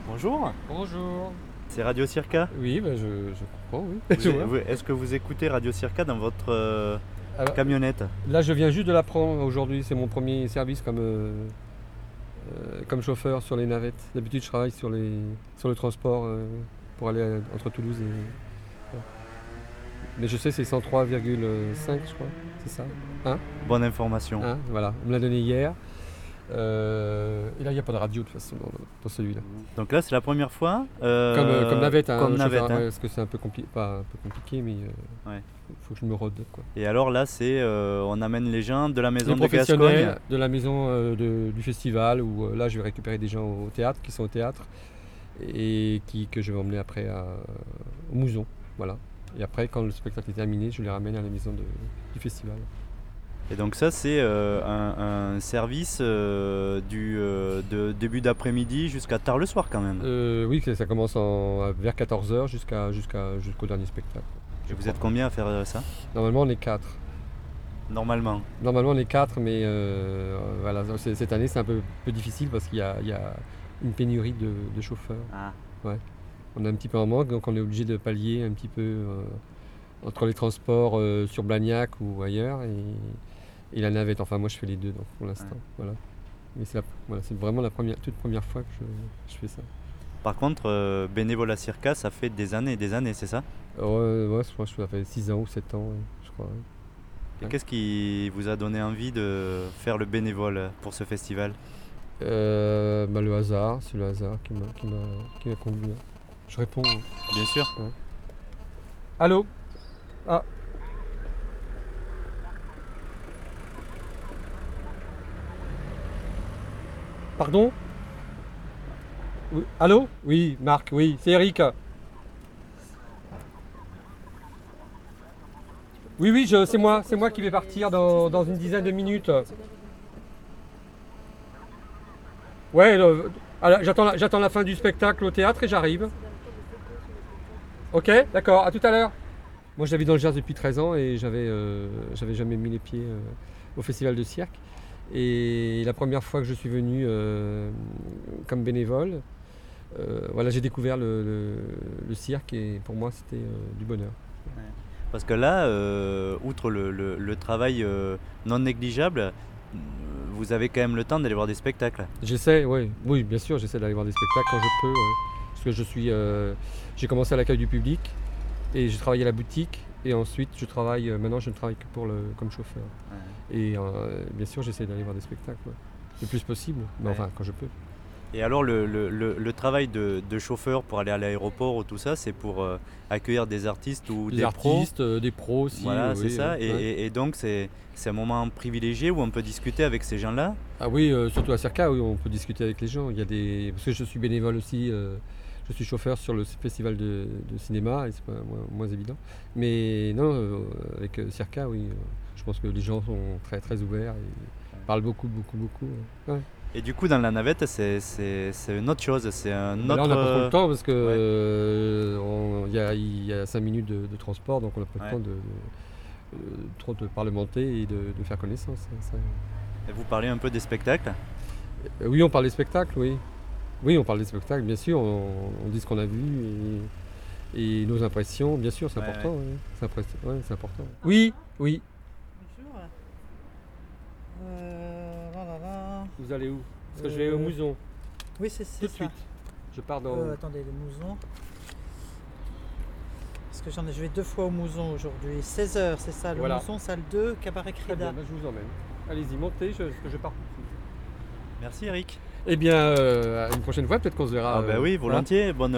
Bonjour, Bonjour. c'est Radio Circa. Oui, je comprends, oui. Je vois. Est-ce que vous écoutez Radio Circa dans votre Alors, camionnette? là, je viens juste de l'apprendre aujourd'hui. C'est mon premier service comme chauffeur sur les navettes. D'habitude, je travaille sur le transport pour aller entre Toulouse et. Mais je sais, c'est 103,5, je crois. C'est ça. Bonne information. Voilà. On me l'a donné hier. Et là, il n'y a pas de radio de toute façon dans celui-là. Donc là, c'est la première fois. Comme navette, comme le navette, chauffeur, hein. parce que c'est un peu compliqué, pas un peu compliqué, mais Ouais. faut que je me rôde, quoi. Et alors là, c'est on amène les gens de la maison Les de professionnels Gascogne. de la maison du festival où là je vais récupérer des gens au théâtre qui sont au théâtre et que je vais emmener après au Mouzon. Voilà. Et après, quand le spectacle est terminé, je les ramène à la maison du festival. Et donc ça, c'est un service de début d'après-midi jusqu'à tard le soir quand même. Oui, ça commence vers 14h jusqu'au dernier spectacle. Et vous êtes combien à faire ça? Normalement, on est 4. Normalement. Normalement, on est 4, mais voilà, cette année, c'est un peu difficile parce qu'il y a une pénurie de chauffeurs. Ah. Ouais. On a un petit peu en manque, donc on est obligé de pallier un petit peu entre les transports sur Blagnac ou ailleurs et la navette. Enfin, moi, je fais les deux donc, pour l'instant. Ouais. Voilà. Mais c'est vraiment la toute première fois que je fais ça. Par contre, bénévole à Circa, ça fait des années, c'est ça? Ouais, je crois que ça fait 6 ans ou 7 ans, ouais, je crois. Ouais. Et Ouais. qu'est-ce qui vous a donné envie de faire le bénévole pour ce festival? Le hasard, c'est le hasard qui m'a conduit. Je réponds. Bien sûr. Ouais. Allô? Ah. Pardon? Oui. Allô? Oui, Marc, oui, c'est Eric. Oui, c'est moi qui vais partir dans une dizaine de minutes. Ouais, j'attends la fin du spectacle au théâtre et j'arrive. Ok, d'accord, à tout à l'heure. Moi j'habite dans le Gers depuis 13 ans et j'avais jamais mis les pieds au festival de cirque. Et la première fois que je suis venu comme bénévole, voilà, j'ai découvert le cirque et pour moi c'était du bonheur. Parce que là, outre le travail non négligeable, vous avez quand même le temps d'aller voir des spectacles. J'essaie, oui, bien sûr, j'essaie d'aller voir des spectacles quand je peux. Parce que j'ai commencé à l'accueil du public et j'ai travaillé à la boutique et ensuite maintenant je ne travaille que comme chauffeur. Ouais. Et bien sûr, j'essaie d'aller voir des spectacles le plus possible, mais Ouais. enfin quand je peux. Et alors le travail de chauffeur pour aller à l'aéroport ou tout ça, c'est pour accueillir des artistes ou Des des pros. artistes, des pros aussi. Voilà, oui, c'est ça. ouais. Et donc c'est un moment privilégié où on peut discuter avec ces gens-là. Ah oui, surtout à Circa, oui, on peut discuter avec les gens. Parce que je suis bénévole aussi, je suis chauffeur sur le festival de cinéma, et c'est pas moins évident. Mais non, avec Circa, oui, je pense que les gens sont très très ouverts et parlent beaucoup. Ouais. Et du coup dans la navette, c'est une autre chose, c'est un Mais autre. là, on n'a pas trop le temps parce que Ouais. il y a 5 minutes de transport, donc on n'a pas Ouais. le temps trop de parlementer et de faire connaissance. Ça. Et vous parlez un peu des spectacles. Oui, on parle des spectacles, oui. Oui, on parle des spectacles, bien sûr. On dit ce qu'on a vu et nos impressions, bien sûr, c'est Ouais, important. ouais. Ouais, c'est important. Oui. Bonjour. Voilà. Vous allez où? Parce que je vais au Mouzon, Oui, c'est tout de ça. suite. Je pars dans. Attendez, le Mouzon. Parce que je vais 2 fois au Mouzon aujourd'hui. 16h, c'est ça, le Voilà. Mouzon, salle 2, Cabaret Très bien, Crida. je vous emmène. Allez-y, montez, parce que je pars tout de suite. Merci Eric. Eh bien, une prochaine fois, peut-être qu'on se verra. Ah bah oui, volontiers. Bon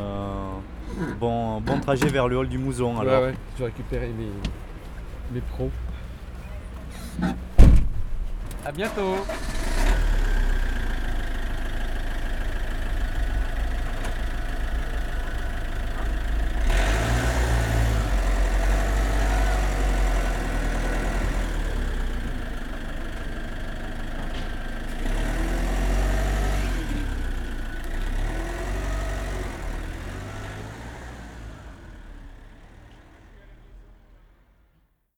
trajet vers le hall du Mouzon alors. Ouais, je vais récupérer mes pros. À bientôt.